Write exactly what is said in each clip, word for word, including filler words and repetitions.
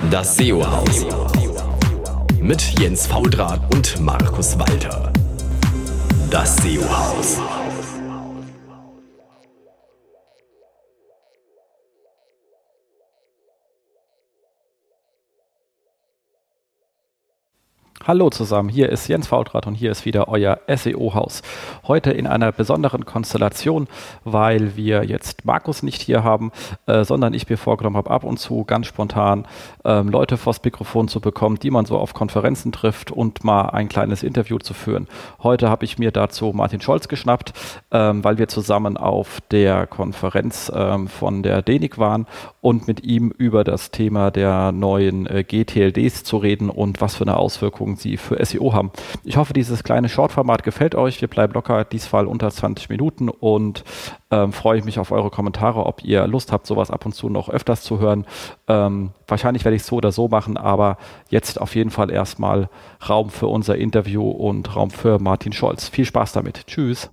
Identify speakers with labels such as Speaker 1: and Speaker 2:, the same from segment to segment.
Speaker 1: Das S E O-Haus mit Jens Faudrat und Markus Walter. Das S E O-Haus.
Speaker 2: Hallo zusammen, hier ist Jens Faudrat und hier ist wieder euer S E O-Haus. Heute in einer besonderen Konstellation, weil wir jetzt Markus nicht hier haben, äh, sondern ich mir vorgenommen habe, ab und zu ganz spontan ähm, Leute vors Mikrofon zu bekommen, die man so auf Konferenzen trifft und mal ein kleines Interview zu führen. Heute habe ich mir dazu Martin Scholz geschnappt, ähm, weil wir zusammen auf der Konferenz ähm, von der D E N I C waren und mit ihm über das Thema der neuen äh, G T L Ds zu reden und was für eine Auswirkung sie für S E O haben. Ich hoffe, dieses kleine Shortformat gefällt euch. Wir bleiben locker, diesmal unter zwanzig Minuten und ähm, freue ich mich auf eure Kommentare, ob ihr Lust habt, sowas ab und zu noch öfters zu hören. Ähm, wahrscheinlich werde ich es so oder so machen, aber jetzt auf jeden Fall erstmal Raum für unser Interview und Raum für Martin Scholz. Viel Spaß damit. Tschüss.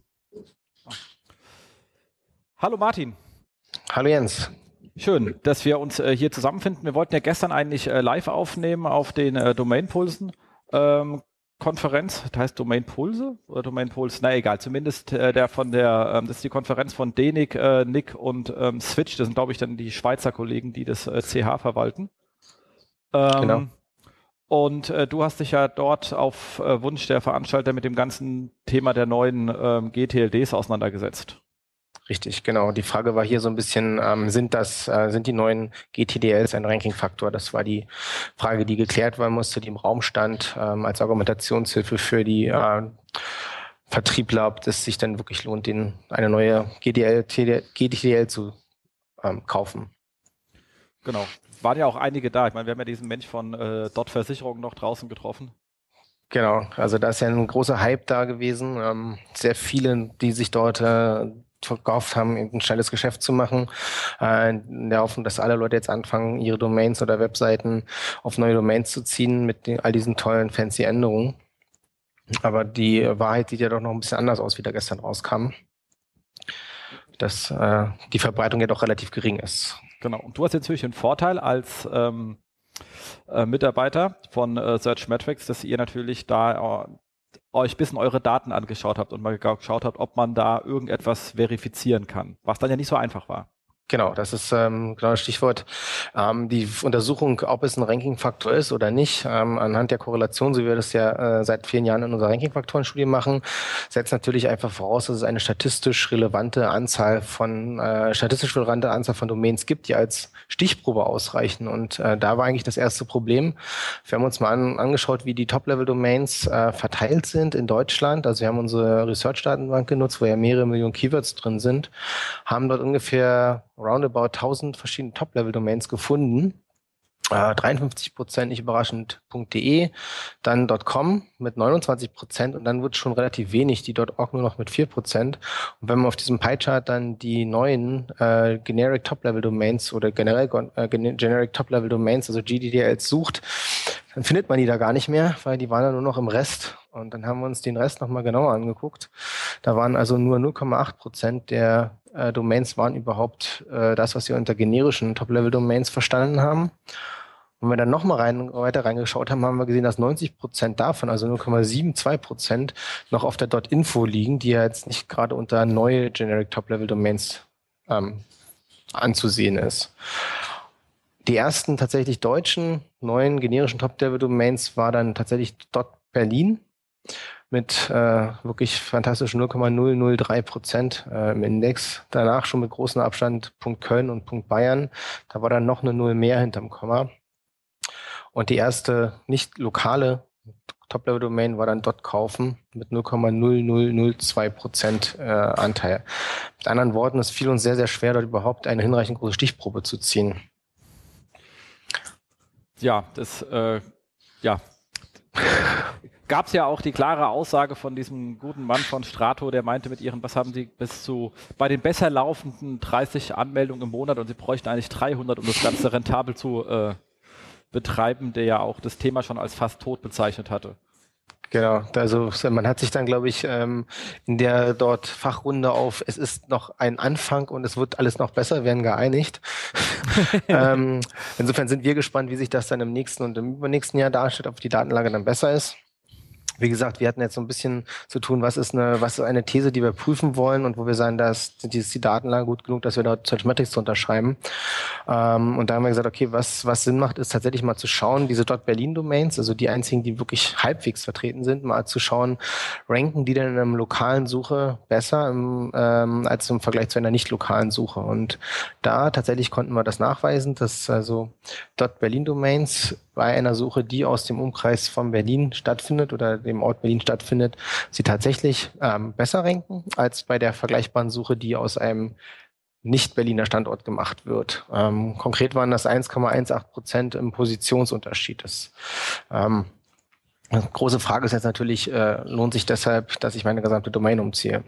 Speaker 2: Hallo Martin.
Speaker 3: Hallo Jens.
Speaker 2: Schön, dass wir uns äh, hier zusammenfinden. Wir wollten ja gestern eigentlich äh, live aufnehmen auf den äh, Domain-Pulsen. Ähm, Konferenz, das heißt Domain Pulse oder Domain Pulse, na egal, zumindest äh, der von der, ähm, das ist die Konferenz von D E N I C, äh, N I C und ähm, Switch, das sind glaube ich dann die Schweizer Kollegen, die das äh, C H verwalten. Ähm,
Speaker 3: Genau.
Speaker 2: Und äh, du hast dich ja dort auf äh, Wunsch der Veranstalter mit dem ganzen Thema der neuen ähm, G T L Ds auseinandergesetzt.
Speaker 3: Richtig, genau. Die Frage war hier so ein bisschen, ähm, sind das, äh, sind die neuen G T D Ls ein Ranking-Faktor? Das war die Frage, die geklärt werden musste, die im Raum stand, ähm, als Argumentationshilfe für die äh, Vertriebler, ob es sich dann wirklich lohnt, den, eine neue G D L, G T D L zu ähm, kaufen.
Speaker 2: Genau. Waren ja auch einige da. Ich meine, wir haben ja diesen Mensch von äh, Dot Versicherung noch draußen getroffen.
Speaker 3: Genau, also da ist ja ein großer Hype da gewesen. Ähm, sehr viele, die sich dort äh, verkauft haben, ein schnelles Geschäft zu machen, äh, in der Hoffnung, dass alle Leute jetzt anfangen, ihre Domains oder Webseiten auf neue Domains zu ziehen mit den, all diesen tollen, fancy Änderungen. Aber die Wahrheit sieht ja doch noch ein bisschen anders aus, wie da gestern rauskam. Dass äh, die Verbreitung ja doch relativ gering ist.
Speaker 2: Genau. Und du hast jetzt natürlich einen Vorteil als ähm, äh, Mitarbeiter von äh, Search Metrics, dass ihr natürlich da äh, euch ein bisschen eure Daten angeschaut habt und mal geschaut habt, ob man da irgendetwas verifizieren kann, was dann ja nicht so einfach war.
Speaker 3: Genau, das ist ähm, genau das Stichwort. Ähm, die Untersuchung, ob es ein Ranking-Faktor ist oder nicht, ähm, anhand der Korrelation, so wie wir das ja äh, seit vielen Jahren in unserer Ranking-Faktoren-Studie machen, setzt natürlich einfach voraus, dass es eine statistisch relevante Anzahl von äh, statistisch relevante Anzahl von Domains gibt, die als Stichprobe ausreichen. Und äh, da war eigentlich das erste Problem. Wir haben uns mal an, angeschaut, wie die Top-Level-Domains äh, verteilt sind in Deutschland. Also wir haben unsere Research-Datenbank genutzt, wo ja mehrere Millionen Keywords drin sind, haben dort ungefähr roundabout tausend verschiedene Top-Level-Domains gefunden. Äh, dreiundfünfzig Prozent, nicht überraschend, .de, dann .com mit neunundzwanzig Prozent und dann wird schon relativ wenig, die .org nur noch mit vier Prozent. Und wenn man auf diesem Pie-Chart dann die neuen äh, Generic Top-Level-Domains oder generell äh, Generic Top-Level-Domains, also G D D Ls sucht, dann findet man die da gar nicht mehr, weil die waren ja nur noch im Rest. Und dann haben wir uns den Rest nochmal genauer angeguckt. Da waren also nur null Komma acht Prozent der äh, Domains waren überhaupt äh, das, was wir unter generischen Top-Level-Domains verstanden haben. Und wenn wir dann nochmal rein, weiter reingeschaut haben, haben wir gesehen, dass neunzig Prozent davon, also null Komma zweiundsiebzig Prozent, noch auf der .info liegen, die ja jetzt nicht gerade unter neue Generic Top-Level-Domains ähm, anzusehen ist. Die ersten tatsächlich deutschen neuen generischen Top-Level-Domains war dann tatsächlich .berlin mit äh, wirklich fantastischen null Komma null null drei Prozent äh, im Index. Danach schon mit großem Abstand .köln und .bayern. Da war dann noch eine Null mehr hinterm Komma. Und die erste nicht lokale Top-Level-Domain war dann .kaufen mit null Komma null null null zwei Prozent äh, Anteil. Mit anderen Worten, es fiel uns sehr, sehr schwer, dort überhaupt eine hinreichend große Stichprobe zu ziehen.
Speaker 2: Ja, das, äh, ja, gab es ja auch die klare Aussage von diesem guten Mann von Strato, der meinte mit ihren, was haben sie bis zu, bei den besser laufenden dreißig Anmeldungen im Monat und sie bräuchten eigentlich dreihundert, um das Ganze rentabel zu äh, betreiben, der ja auch das Thema schon als fast tot bezeichnet hatte.
Speaker 3: Genau, also man hat sich dann, glaube ich, ähm, in der dort Fachrunde auf, es ist noch ein Anfang und es wird alles noch besser, werden geeinigt. ähm, insofern sind wir gespannt, wie sich das dann im nächsten und im übernächsten Jahr darstellt, ob die Datenlage dann besser ist. Wie gesagt, wir hatten jetzt so ein bisschen zu tun, was ist eine, was ist eine These, die wir prüfen wollen und wo wir sagen, dass die, ist die Datenlage gut genug, dass wir dort Searchmetrics zu unterschreiben. Ähm, und da haben wir gesagt, okay, was, was Sinn macht, ist tatsächlich mal zu schauen, diese .berlin-Domains, also die einzigen, die wirklich halbwegs vertreten sind, mal zu schauen, ranken die denn in einer lokalen Suche besser im, ähm, als im Vergleich zu einer nicht lokalen Suche. Und da tatsächlich konnten wir das nachweisen, dass also .berlin-Domains bei einer Suche, die aus dem Umkreis von Berlin stattfindet oder dem Ort Berlin stattfindet, sie tatsächlich ähm, besser ranken als bei der vergleichbaren Suche, die aus einem nicht-Berliner Standort gemacht wird. Ähm, konkret waren das eins Komma achtzehn Prozent im Positionsunterschied. Das, ähm, eine große Frage ist jetzt natürlich, äh, lohnt sich deshalb, dass ich meine gesamte Domain umziehe?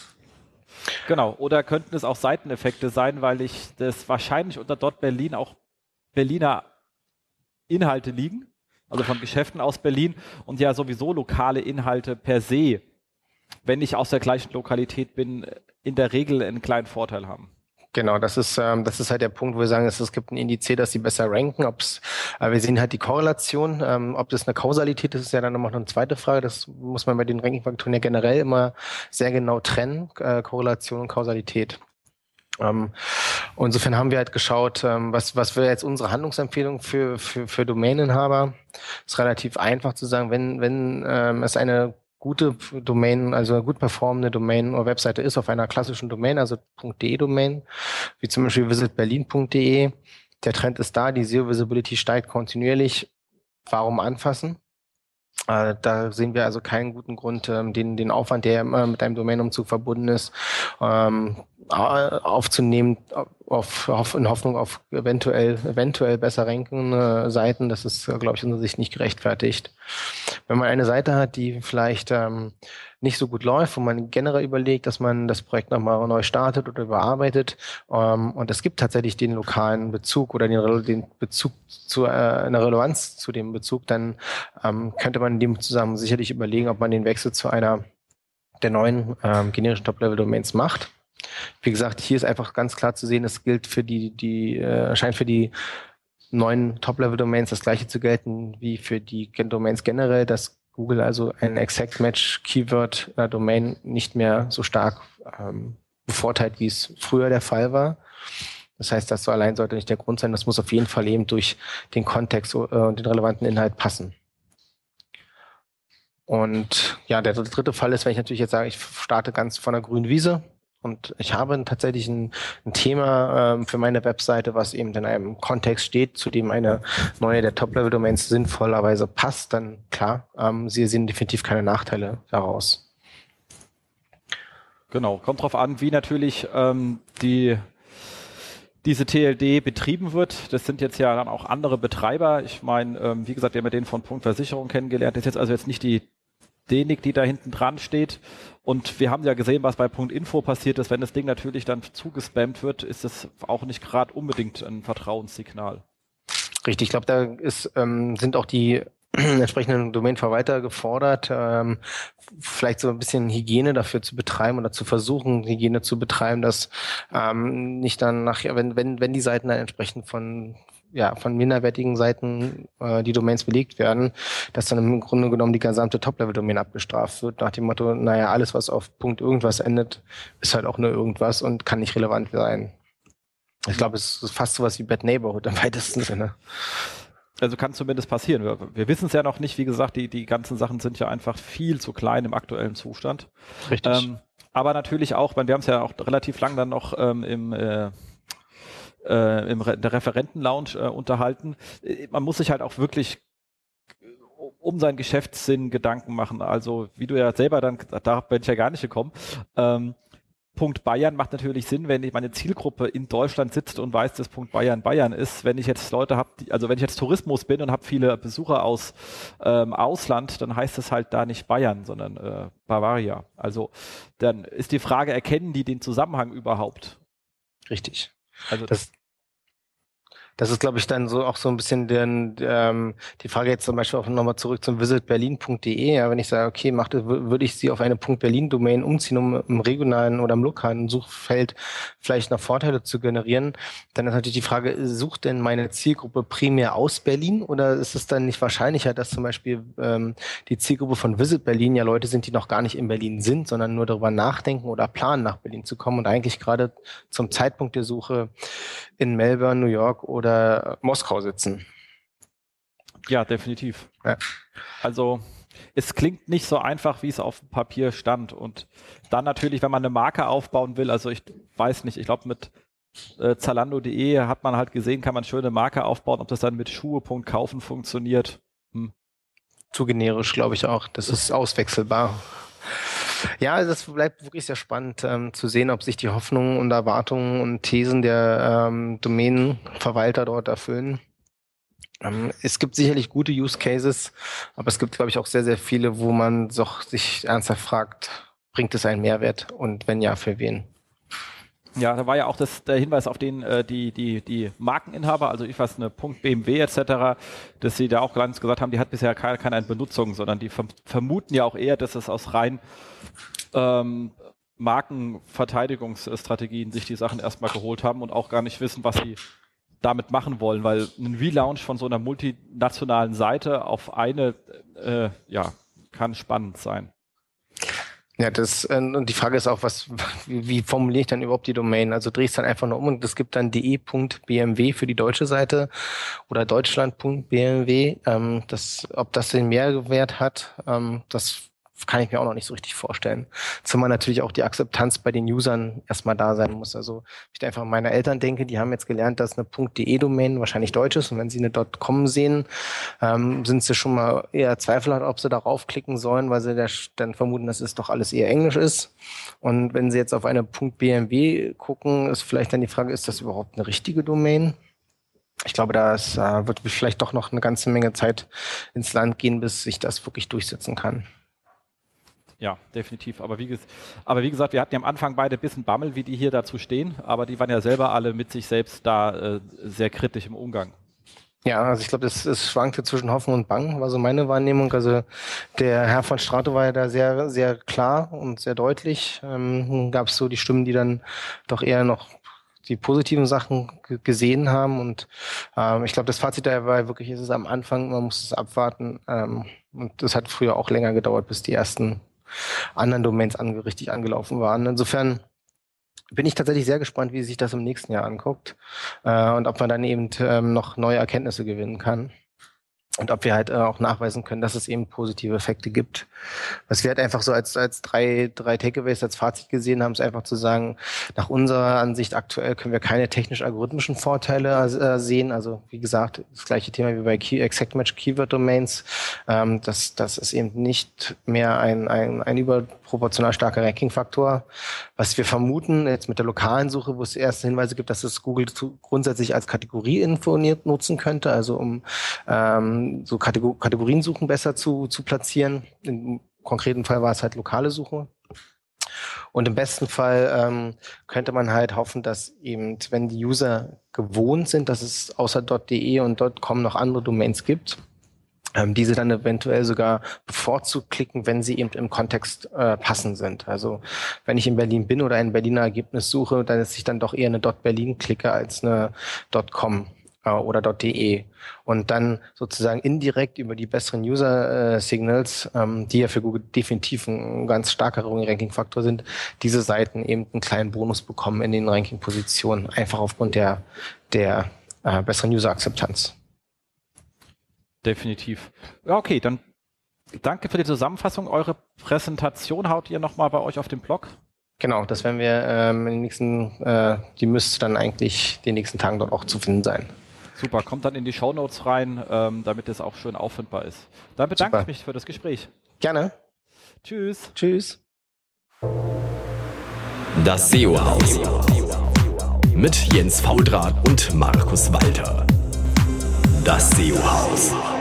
Speaker 2: Genau, oder könnten es auch Seiteneffekte sein, weil ich das wahrscheinlich unter .berlin auch Berliner Inhalte liegen, also von Geschäften aus Berlin und ja sowieso lokale Inhalte per se, wenn ich aus der gleichen Lokalität bin, in der Regel einen kleinen Vorteil haben.
Speaker 3: Genau, das ist ähm, das ist halt der Punkt, wo wir sagen, es, es gibt ein Indiz, dass sie besser ranken. Ob's, äh, wir sehen halt die Korrelation. Ähm, ob das eine Kausalität ist, ist ja dann nochmal eine zweite Frage. Das muss man bei den Ranking-Faktoren ja generell immer sehr genau trennen, äh, Korrelation und Kausalität. Ähm, insofern haben wir halt geschaut, ähm, was was wäre jetzt unsere Handlungsempfehlung für für für Domaininhaber. Ist relativ einfach zu sagen, wenn wenn ähm, es eine gute Domain, also eine gut performende Domain oder Webseite ist auf einer klassischen Domain, also .de-Domain, wie zum Beispiel visit berlin punkt de. Der Trend ist da, die S E O Visibility steigt kontinuierlich. Warum anfassen? Äh, da sehen wir also keinen guten Grund, ähm, den, den Aufwand, der immer mit einem Domainumzug verbunden ist, ähm, aufzunehmen, auf, auf, in Hoffnung auf eventuell, eventuell besser rankende Seiten. Das ist, glaube ich, in unserer Sicht nicht gerechtfertigt. Wenn man eine Seite hat, die vielleicht ähm, nicht so gut läuft, wo man generell überlegt, dass man das Projekt nochmal neu startet oder überarbeitet, ähm, und es gibt tatsächlich den lokalen Bezug oder den, den Bezug zu äh, eine Relevanz zu dem Bezug, dann ähm, könnte man in dem Zusammenhang sicherlich überlegen, ob man den Wechsel zu einer der neuen ähm, generischen Top-Level-Domains macht. Wie gesagt, hier ist einfach ganz klar zu sehen, es gilt für die, die äh, scheint für die neuen Top-Level-Domains das gleiche zu gelten wie für die Domains generell, dass Google also ein Exact Match Keyword in der Domain nicht mehr so stark ähm, bevorteilt, wie es früher der Fall war. Das heißt, das so allein sollte nicht der Grund sein, das muss auf jeden Fall eben durch den Kontext äh, und den relevanten Inhalt passen. Und ja, der dritte Fall ist, wenn ich natürlich jetzt sage, ich starte ganz von der grünen Wiese und ich habe tatsächlich ein, ein Thema ähm, für meine Webseite, was eben in einem Kontext steht, zu dem eine neue der Top-Level-Domains sinnvollerweise passt, dann klar, ähm, Sie sehen definitiv keine Nachteile daraus.
Speaker 2: Genau, kommt drauf an, wie natürlich ähm, die diese T L D betrieben wird. Das sind jetzt ja dann auch andere Betreiber. Ich meine, ähm, wie gesagt, wir haben ja den von Punkt Versicherung kennengelernt. Das ist jetzt also jetzt nicht die D N I C, die da hinten dran steht. Und wir haben ja gesehen, was bei Punkt Info passiert ist. Wenn das Ding natürlich dann zugespammt wird, ist das auch nicht gerade unbedingt ein Vertrauenssignal.
Speaker 3: Richtig, ich glaube, da ist, ähm, sind auch die entsprechenden Domainverwalter gefordert, ähm, vielleicht so ein bisschen Hygiene dafür zu betreiben oder zu versuchen, Hygiene zu betreiben, dass ähm, nicht dann nachher, wenn, wenn, wenn die Seiten dann entsprechend von ja, von minderwertigen Seiten äh, die Domains belegt werden, dass dann im Grunde genommen die gesamte Top-Level-Domain abgestraft wird, nach dem Motto, naja, alles, was auf Punkt irgendwas endet, ist halt auch nur irgendwas und kann nicht relevant sein. Ich glaube, es ist fast sowas wie Bad Neighborhood im weitesten Sinne.
Speaker 2: Also kann zumindest passieren. Wir, wir wissen es ja noch nicht. Wie gesagt, die, die ganzen Sachen sind ja einfach viel zu klein im aktuellen Zustand.
Speaker 3: Richtig.
Speaker 2: Ähm, aber natürlich auch, wir haben es ja auch relativ lang dann noch ähm, im äh, äh, im Re- der Referenten-Lounge äh, unterhalten. Man muss sich halt auch wirklich um seinen Geschäftssinn Gedanken machen. Also wie du ja selber dann, da bin ich ja gar nicht gekommen, ähm, Punkt Bayern macht natürlich Sinn, wenn ich meine Zielgruppe in Deutschland sitzt und weiß, dass Punkt Bayern Bayern ist. Wenn ich jetzt Leute habe, also wenn ich jetzt Tourismus bin und habe viele Besucher aus ähm, Ausland, dann heißt es halt da nicht Bayern, sondern äh, Bavaria. Also dann ist die Frage, erkennen die den Zusammenhang überhaupt?
Speaker 3: Richtig.
Speaker 2: Also
Speaker 3: das Das ist, glaube ich, dann so auch so ein bisschen den, ähm, die Frage jetzt zum Beispiel auch nochmal zurück zum visit berlin punkt de. Ja, wenn ich sage, okay, macht, würde ich sie auf eine .berlin-Domain umziehen, um im regionalen oder im lokalen Suchfeld vielleicht noch Vorteile zu generieren, dann ist natürlich die Frage, sucht denn meine Zielgruppe primär aus Berlin oder ist es dann nicht wahrscheinlicher, dass zum Beispiel ähm, die Zielgruppe von Visit Berlin ja Leute sind, die noch gar nicht in Berlin sind, sondern nur darüber nachdenken oder planen, nach Berlin zu kommen und eigentlich gerade zum Zeitpunkt der Suche in Melbourne, New York oder Moskau sitzen.
Speaker 2: Ja, definitiv.
Speaker 3: Ja.
Speaker 2: Also es klingt nicht so einfach, wie es auf dem Papier stand. Und dann natürlich, wenn man eine Marke aufbauen will, also ich weiß nicht, ich glaube mit äh, Zalando punkt de hat man halt gesehen, kann man schöne Marke aufbauen, ob das dann mit Schuhe Punkt kaufen funktioniert. Hm.
Speaker 3: Zu generisch, glaube ich auch. Das ist auswechselbar. Ja, das bleibt wirklich sehr spannend ähm, zu sehen, ob sich die Hoffnungen und Erwartungen und Thesen der ähm, Domänenverwalter dort erfüllen. Ähm, es gibt sicherlich gute Use Cases, aber es gibt, glaube ich, auch sehr, sehr viele, wo man doch sich ernsthaft fragt, bringt es einen Mehrwert und wenn ja, für wen?
Speaker 2: Ja, da war ja auch das, der Hinweis auf den, äh, die, die, die Markeninhaber, also ich weiß, eine .B M W et cetera, dass sie da auch ganz gesagt haben, die hat bisher keine, keine Benutzung, sondern die verm- vermuten ja auch eher, dass es aus rein ähm, Markenverteidigungsstrategien sich die Sachen erstmal geholt haben und auch gar nicht wissen, was sie damit machen wollen, weil ein Relaunch von so einer multinationalen Seite auf eine, äh, ja, kann spannend sein.
Speaker 3: Ja, das, und die Frage ist auch, was, wie, wie formuliere ich dann überhaupt die Domain? Also drehe ich es dann einfach nur um und es gibt dann de punkt b m w für die deutsche Seite oder deutschland punkt b m w. Ähm, das, ob das den Mehrwert hat, ähm, das kann ich mir auch noch nicht so richtig vorstellen. Zumal natürlich auch die Akzeptanz bei den Usern erstmal da sein muss. Also ich da einfach an meine Eltern denke, die haben jetzt gelernt, dass eine .de-Domain wahrscheinlich deutsch ist und wenn sie eine .com sehen, ähm, sind sie schon mal eher zweifelhaft, ob sie darauf klicken sollen, weil sie dann vermuten, dass es doch alles eher Englisch ist. Und wenn sie jetzt auf eine .bmw gucken, ist vielleicht dann die Frage, ist das überhaupt eine richtige Domain? Ich glaube, da äh, wird vielleicht doch noch eine ganze Menge Zeit ins Land gehen, bis sich das wirklich durchsetzen kann.
Speaker 2: Ja, definitiv. Aber wie, aber wie gesagt, wir hatten ja am Anfang beide ein bisschen Bammel, wie die hier dazu stehen, aber die waren ja selber alle mit sich selbst da äh, sehr kritisch im Umgang.
Speaker 3: Ja, also ich glaube, das, das schwankte zwischen Hoffen und Bang, war so meine Wahrnehmung. Also der Herr von Strato war ja da sehr, sehr klar und sehr deutlich. Ähm, gab es so die Stimmen, die dann doch eher noch die positiven Sachen g- gesehen haben. Und ähm, ich glaube, das Fazit daher war wirklich, ist es am Anfang, man muss es abwarten. Ähm, und das hat früher auch länger gedauert, bis die ersten anderen Domains ange- richtig angelaufen waren. Insofern bin ich tatsächlich sehr gespannt, wie sich das im nächsten Jahr anguckt äh, und ob man dann eben ähm, noch neue Erkenntnisse gewinnen kann. Und ob wir halt äh, auch nachweisen können, dass es eben positive Effekte gibt. Was wir halt einfach so als als drei drei Takeaways als Fazit gesehen haben, ist einfach zu sagen, nach unserer Ansicht aktuell können wir keine technisch-algorithmischen Vorteile äh, sehen. Also wie gesagt, das gleiche Thema wie bei Key, Exact Match Keyword Domains. Ähm, das das ist eben nicht mehr ein ein ein überproportional starker Ranking-Faktor. Was wir vermuten jetzt mit der lokalen Suche, wo es erste Hinweise gibt, dass es Google zu, grundsätzlich als Kategorie-Info nutzen könnte, also um ähm, so Kategor- Kategoriensuchen besser zu, zu platzieren. Im konkreten Fall war es halt lokale Suche. Und im besten Fall ähm, könnte man halt hoffen, dass eben, wenn die User gewohnt sind, dass es außer .de und .com noch andere Domains gibt, ähm, diese dann eventuell sogar bevorzugt klicken, wenn sie eben im Kontext äh, passend sind. Also wenn ich in Berlin bin oder ein Berliner Ergebnis suche, dann ist ich dann doch eher eine .berlin klicke als eine .com oder .de und dann sozusagen indirekt über die besseren User-Signals, ähm, die ja für Google definitiv ein ganz starker Ranking-Faktor sind, diese Seiten eben einen kleinen Bonus bekommen in den Ranking-Positionen, einfach aufgrund der, der äh, besseren User-Akzeptanz.
Speaker 2: Definitiv. Ja, okay, dann danke für die Zusammenfassung. Eure Präsentation haut ihr nochmal bei euch auf dem Blog?
Speaker 3: Genau, das werden wir ähm, in den nächsten, äh, die müsste dann eigentlich den nächsten Tagen dort auch zu finden sein.
Speaker 2: Super, kommt dann in die Shownotes rein, ähm, damit es auch schön auffindbar ist. Dann bedanke
Speaker 3: Super.
Speaker 2: ich mich für das Gespräch.
Speaker 3: Gerne.
Speaker 2: Tschüss.
Speaker 3: Tschüss.
Speaker 1: Das S E O-Haus mit Jens Faudrat und Markus Walter. Das S E O-Haus.